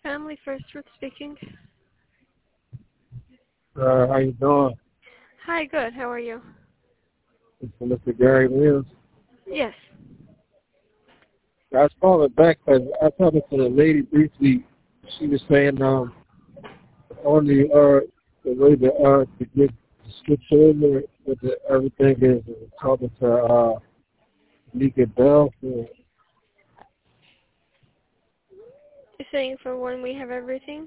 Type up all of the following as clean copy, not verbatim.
Family First, Ruth speaking. How you doing? Hi, good. How are you? It's Mr. Gary Wills. Yes. I was calling back because I talked to the lady briefly. She was saying on the way to get the switch over with everything is talking to Nika Bell. You're saying for when we have everything?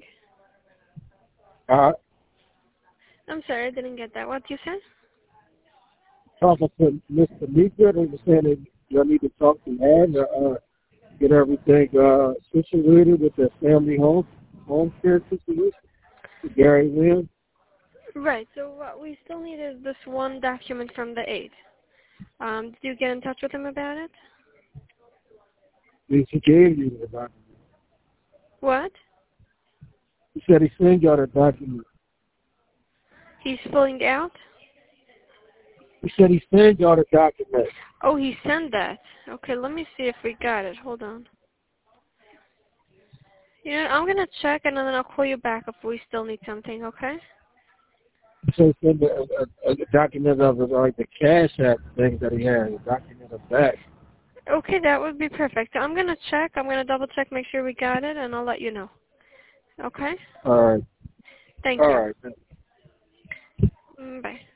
I I'm sorry, I didn't get that. What you said? talking to Mr. Nika. They were saying that you need to talk to her to get everything situated with the family home care situation. Gary Wills. Right, so what we still need is this one document from the 8th. Did you get in touch with him about it? He gave you the document. What? He said he sent y'all the document. He's filling out? He said he sent y'all the document. Oh, he sent that. Okay, let me see if we got it. Hold on. You know, I'm going to check and then I'll call you back if we still need something, okay? He said he sent a document of like the Cash App thing that he had, a document of that. Okay, that would be perfect. I'm going to check. I'm going to double check, make sure we got it, and I'll let you know. Okay? All right. Thank All you. right. Bye.